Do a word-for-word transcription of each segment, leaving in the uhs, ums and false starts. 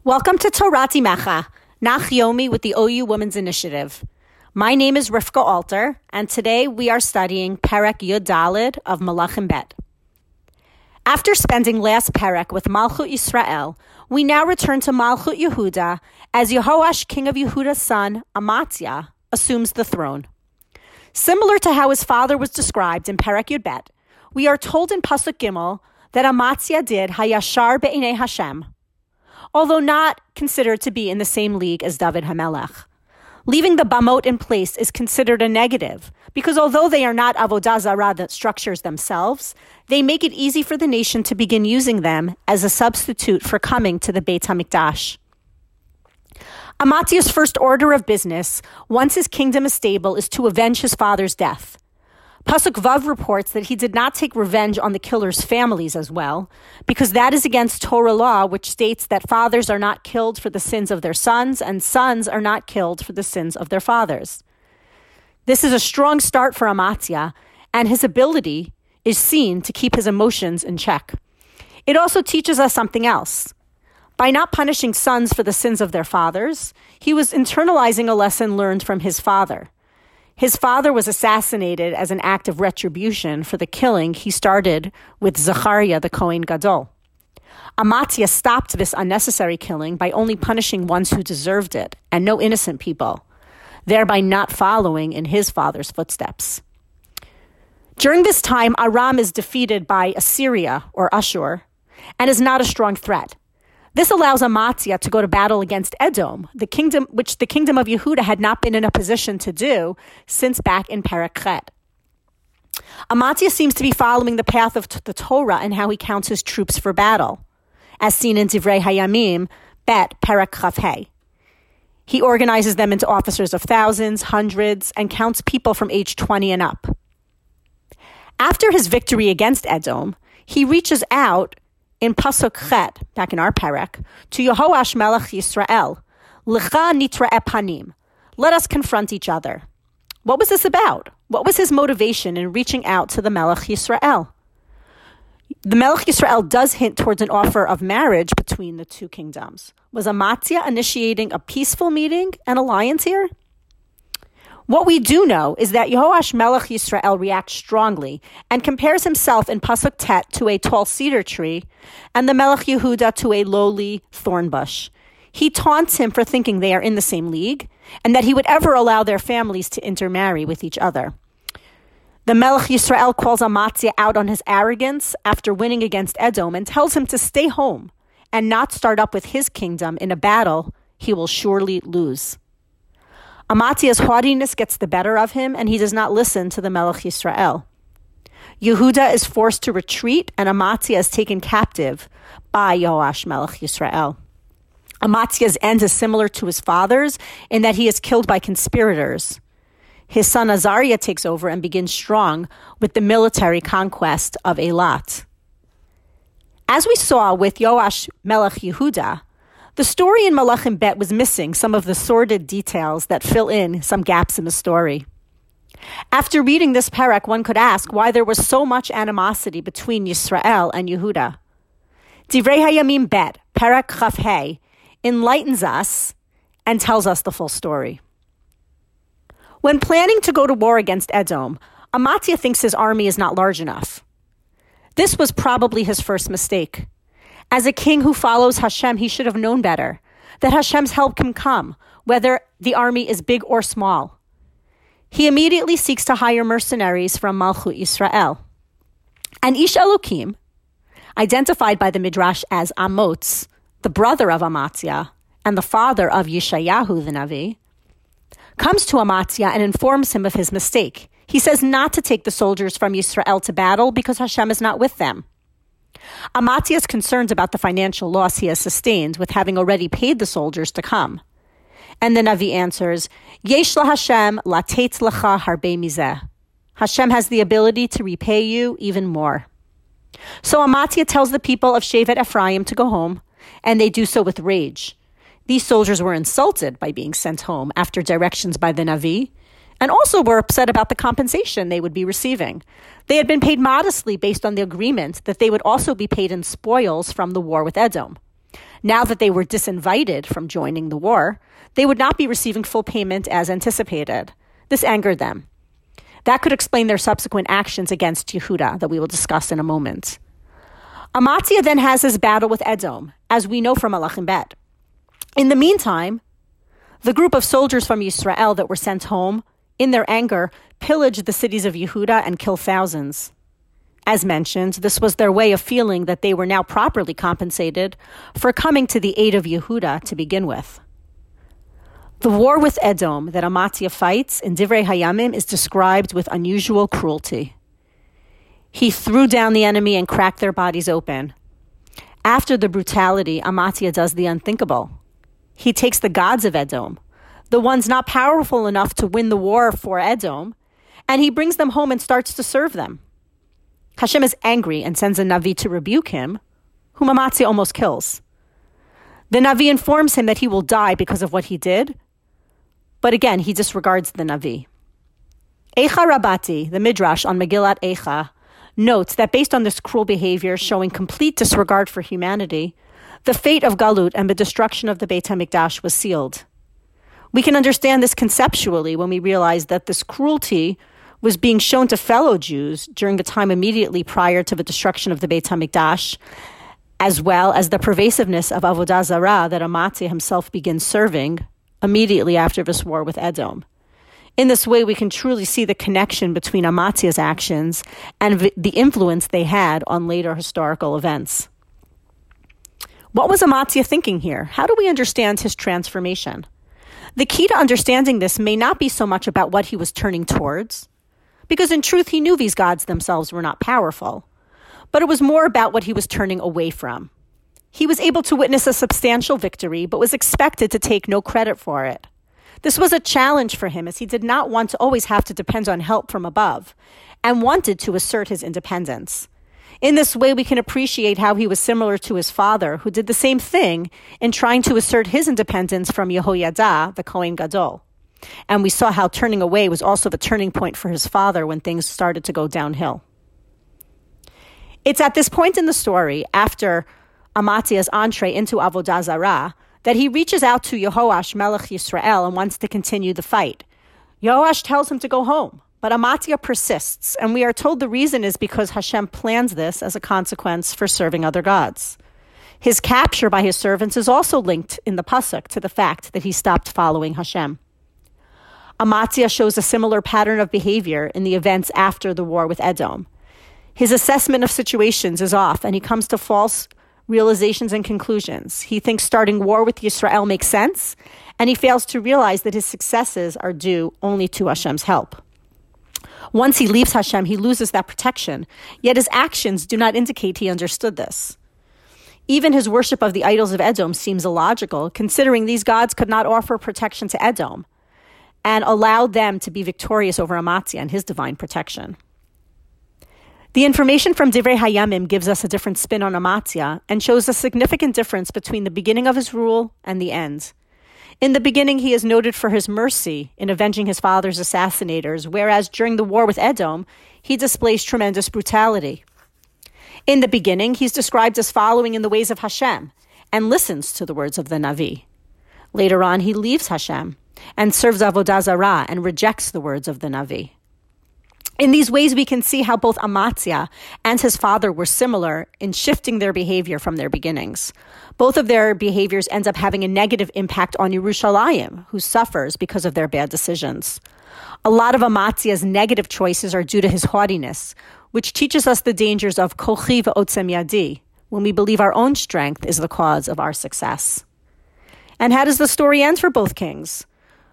Welcome to Torah Timecha, Nach Yomi with the O U Women's Initiative. My name is Rivka Alter, and today we are studying Perek Yud Daled of Malachim Bet. After spending last Perek with Malchut Yisrael, we now return to Malchut Yehuda as Yehoash, king of Yehuda's son, Amatzia, assumes the throne. Similar to how his father was described in Perek Yud Bet, we are told in Pasuk Gimel that Amatzia did Hayashar Be'inei Hashem, although not considered to be in the same league as David HaMelech. Leaving the Bamot in place is considered a negative, because although they are not Avodah Zarah, the structures themselves, they make it easy for the nation to begin using them as a substitute for coming to the Beit HaMikdash. Amatzia's first order of business, once his kingdom is stable, is to avenge his father's death. Pasuk Vav reports that he did not take revenge on the killers' families as well, because that is against Torah law, which states that fathers are not killed for the sins of their sons, and sons are not killed for the sins of their fathers. This is a strong start for Amatzia, and his ability is seen to keep his emotions in check. It also teaches us something else. By not punishing sons for the sins of their fathers, he was internalizing a lesson learned from his father. His father was assassinated as an act of retribution for the killing he started with Zechariah the Kohen Gadol. Amatzia stopped this unnecessary killing by only punishing ones who deserved it, and no innocent people, thereby not following in his father's footsteps. During this time, Aram is defeated by Assyria, or Ashur, and is not a strong threat. This allows Amatzia to go to battle against Edom, the kingdom which the kingdom of Yehuda had not been in a position to do since back in Perek Chet. Amatzia seems to be following the path of t- the Torah and how he counts his troops for battle, as seen in Divrei Hayamim, Bet, Perek Chaf Hey. He organizes them into officers of thousands, hundreds, and counts people from age twenty and up. After his victory against Edom, he reaches out in Pasuk Chet, back in our Perek, to Yehoash Melech Yisrael, L'cha nitra'e panim. Let us confront each other. What was this about? What was his motivation in reaching out to the Melech Yisrael? The Melech Yisrael does hint towards an offer of marriage between the two kingdoms. Was Amatzia initiating a peaceful meeting, an alliance here? What we do know is that Yehoash Melech Yisrael reacts strongly and compares himself in Pasuk Tet to a tall cedar tree and the Melech Yehuda to a lowly thorn bush. He taunts him for thinking they are in the same league and that he would ever allow their families to intermarry with each other. The Melech Yisrael calls Amatzia out on his arrogance after winning against Edom and tells him to stay home and not start up with his kingdom in a battle he will surely lose. Amatzia's haughtiness gets the better of him, and he does not listen to the Melech Yisrael. Yehuda is forced to retreat, and Amatzia is taken captive by Yehoash Melech Yisrael. Amatzia's end is similar to his father's in that he is killed by conspirators. His son Azariah takes over and begins strong with the military conquest of Eilat. As we saw with Yehoash Melech Yehuda, the story in Malachim Bet was missing some of the sordid details that fill in some gaps in the story. After reading this Perek, one could ask why there was so much animosity between Yisrael and Yehuda. Divrei Hayamim Bet, Perek Chaf Hey, enlightens us and tells us the full story. When planning to go to war against Edom, Amatzia thinks his army is not large enough. This was probably his first mistake. As a king who follows Hashem, he should have known better, that Hashem's help can come, whether the army is big or small. He immediately seeks to hire mercenaries from Malchut Yisrael. And Ish Elokim, identified by the Midrash as Amotz, the brother of Amatzia, and the father of Yeshayahu the Navi, comes to Amatzia and informs him of his mistake. He says not to take the soldiers from Yisrael to battle because Hashem is not with them. Amatzia is concerned about the financial loss he has sustained with having already paid the soldiers to come. And the Navi answers, Yesh la Hashem latet lecha harbe mizeh. Hashem has the ability to repay you even more. So Amatzia tells the people of Shevet Ephraim to go home, and they do so with rage. These soldiers were insulted by being sent home after directions by the Navi, and also were upset about the compensation they would be receiving. They had been paid modestly based on the agreement that they would also be paid in spoils from the war with Edom. Now that they were disinvited from joining the war, they would not be receiving full payment as anticipated. This angered them. That could explain their subsequent actions against Yehuda that we will discuss in a moment. Amaziah then has his battle with Edom, as we know from Malachim Bet. In the meantime, the group of soldiers from Yisrael that were sent home, in their anger, pillaged the cities of Yehuda and killed thousands. As mentioned, this was their way of feeling that they were now properly compensated for coming to the aid of Yehuda to begin with. The war with Edom that Amaziah fights in Divrei Hayamim is described with unusual cruelty. He threw down the enemy and cracked their bodies open. After the brutality, Amaziah does the unthinkable. He takes the gods of Edom, the ones not powerful enough to win the war for Edom, and he brings them home and starts to serve them. Hashem is angry and sends a Navi to rebuke him, whom Amaziah almost kills. The Navi informs him that he will die because of what he did, but again, he disregards the Navi. Eicha Rabati, the Midrash on Megillat Eicha, notes that based on this cruel behavior showing complete disregard for humanity, the fate of Galut and the destruction of the Beit HaMikdash was sealed. We can understand this conceptually when we realize that this cruelty was being shown to fellow Jews during the time immediately prior to the destruction of the Beit HaMikdash, as well as the pervasiveness of Avodah Zarah that Amaziah himself begins serving immediately after this war with Edom. In this way, we can truly see the connection between Amaziah's actions and the influence they had on later historical events. What was Amaziah thinking here? How do we understand his transformation? The key to understanding this may not be so much about what he was turning towards, because in truth he knew these gods themselves were not powerful, but it was more about what he was turning away from. He was able to witness a substantial victory, but was expected to take no credit for it. This was a challenge for him, as he did not want to always have to depend on help from above, and wanted to assert his independence. In this way, we can appreciate how he was similar to his father, who did the same thing in trying to assert his independence from Yehoyada, the Kohen Gadol. And we saw how turning away was also the turning point for his father when things started to go downhill. It's at this point in the story, after Amaziah's entree into Avodah Zarah, that he reaches out to Yehoash, Melech Yisrael, and wants to continue the fight. Yehoash tells him to go home, but Amaziah persists, and we are told the reason is because Hashem plans this as a consequence for serving other gods. His capture by his servants is also linked in the pasuk to the fact that he stopped following Hashem. Amaziah shows a similar pattern of behavior in the events after the war with Edom. His assessment of situations is off, and he comes to false realizations and conclusions. He thinks starting war with Yisrael makes sense, and he fails to realize that his successes are due only to Hashem's help. Once he leaves Hashem, he loses that protection, yet his actions do not indicate he understood this. Even his worship of the idols of Edom seems illogical, considering these gods could not offer protection to Edom, and allowed them to be victorious over Amaziah and his divine protection. The information from Divrei Hayamim gives us a different spin on Amaziah and shows a significant difference between the beginning of his rule and the end. In the beginning, he is noted for his mercy in avenging his father's assassinators, whereas during the war with Edom, he displays tremendous brutality. In the beginning, he's described as following in the ways of Hashem and listens to the words of the Navi. Later on, he leaves Hashem and serves Avodah Zarah and rejects the words of the Navi. In these ways, we can see how both Amaziah and his father were similar in shifting their behavior from their beginnings. Both of their behaviors end up having a negative impact on Yerushalayim, who suffers because of their bad decisions. A lot of Amaziah's negative choices are due to his haughtiness, which teaches us the dangers of kochi ve'otzem yadi, when we believe our own strength is the cause of our success. And how does the story end for both kings?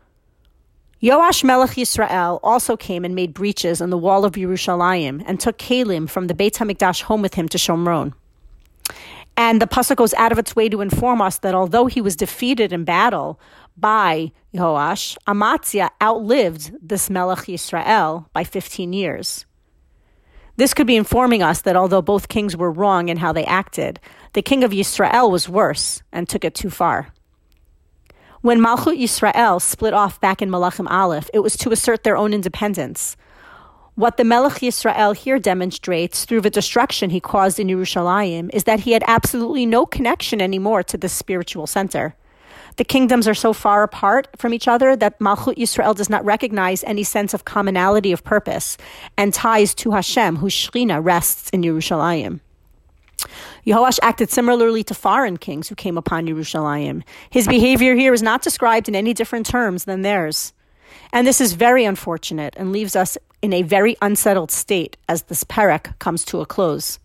Yoash Melech Yisrael also came and made breaches in the wall of Yerushalayim and took Kalim from the Beit HaMikdash home with him to Shomron. And the pasuk goes out of its way to inform us that although he was defeated in battle by Yoash, Amaziah outlived this Melech Yisrael by fifteen years. This could be informing us that although both kings were wrong in how they acted, the king of Yisrael was worse and took it too far. When Malchut Yisrael split off back in Malachim Aleph, it was to assert their own independence. What the Melech Yisrael here demonstrates through the destruction he caused in Yerushalayim is that he had absolutely no connection anymore to this spiritual center. The kingdoms are so far apart from each other that Malchut Yisrael does not recognize any sense of commonality of purpose and ties to Hashem, whose Shechina rests in Yerushalayim. Yehoash acted similarly to foreign kings who came upon Yerushalayim. His behavior here is not described in any different terms than theirs. And this is very unfortunate and leaves us in a very unsettled state as this Perek comes to a close.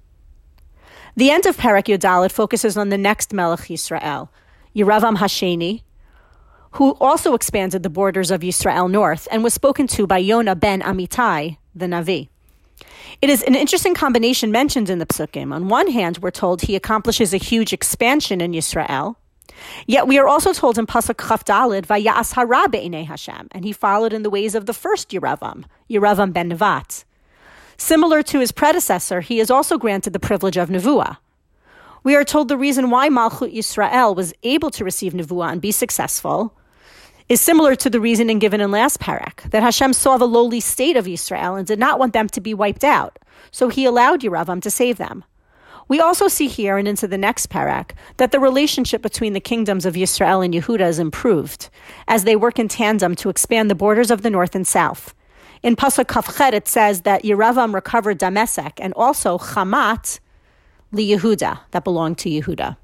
The end of Perek Yodalit focuses on the next Melech Yisrael, Yeravam Hasheni, who also expanded the borders of Yisrael north and was spoken to by Yonah ben Amittai, the Navi. It is an interesting combination mentioned in the Psukim. On one hand, we're told he accomplishes a huge expansion in Yisrael, yet we are also told in Pasuk Chaf Daled, Vayas hara be'inei Hashem, and he followed in the ways of the first Yeravam, Yeravam ben Nevat. Similar to his predecessor, he is also granted the privilege of Nevuah. We are told the reason why Malchut Yisrael was able to receive Nevuah and be successful is similar to the reasoning given in last Perek, that Hashem saw the lowly state of Yisrael and did not want them to be wiped out, so he allowed Yeravam to save them. We also see here and into the next Perek that the relationship between the kingdoms of Yisrael and Yehuda is improved, as they work in tandem to expand the borders of the north and south. In Pasuk Kafchet it says that Yeravam recovered Damasek and also Chamat li Yehuda, that belonged to Yehuda.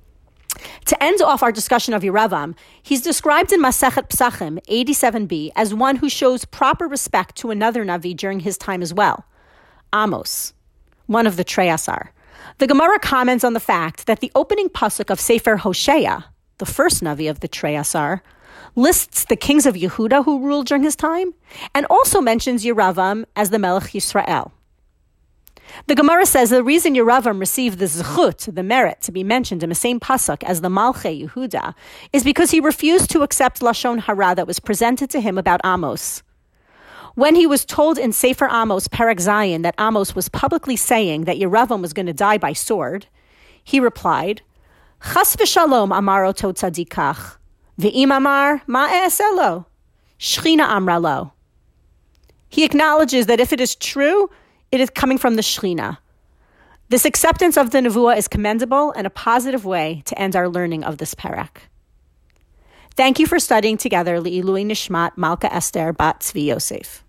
To end off our discussion of Yeravam, he's described in Masechet Psachim eighty-seven b as one who shows proper respect to another Navi during his time as well, Amos, one of the Treyasar. The Gemara comments on the fact that the opening pasuk of Sefer Hosea, the first Navi of the Treyasar, lists the kings of Yehuda who ruled during his time, and also mentions Yeravam as the Melech Yisrael. The Gemara says the reason Yeravam received the zechut, the merit, to be mentioned in the same pasuk as the Malchei Yehuda, is because he refused to accept Lashon Hara that was presented to him about Amos. When he was told in Sefer Amos, Perek Zayin, that Amos was publicly saying that Yeravam was going to die by sword, he replied, Chas v'shalom amaro to tzadikach, v'im amar ma'eselo, shchina amra lo. He acknowledges that if it is true, it is coming from the Shechina. This acceptance of the Nevuah is commendable and a positive way to end our learning of this Perek. Thank you for studying together Le'ilui Nishmat Malka Esther Bat Tzvi Yosef.